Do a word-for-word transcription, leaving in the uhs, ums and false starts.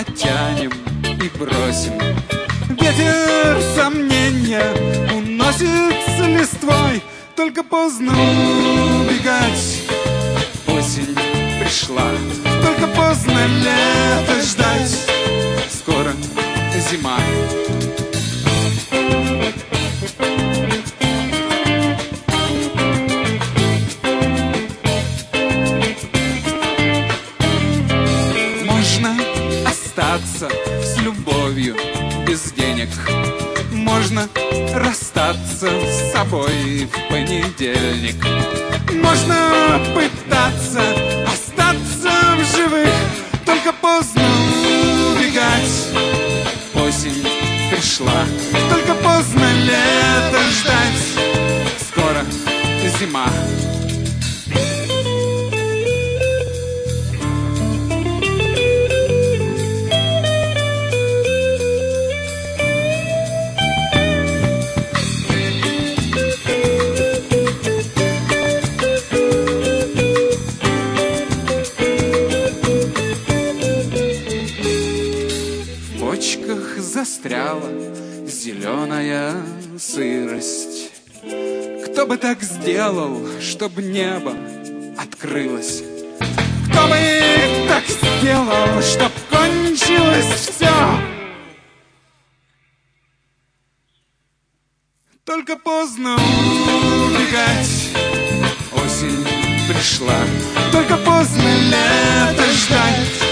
потянем и бросим. Ветер сомнения уносит с листвой, только поздно убегать. Осень пришла, только поздно лето ждать. Скоро зима. Можно остаться с любовью без денег, можно расстаться с собой в понедельник, можно пытаться остаться в живых, только поздно убегать. Осень пришла, только поздно лето ждать. Скоро зима. В почках застряла зеленая сырость. Кто бы так сделал, чтобы небо открылось? Кто бы так сделал, чтоб кончилось все? Только поздно убегать. Осень пришла, только поздно лето ждать.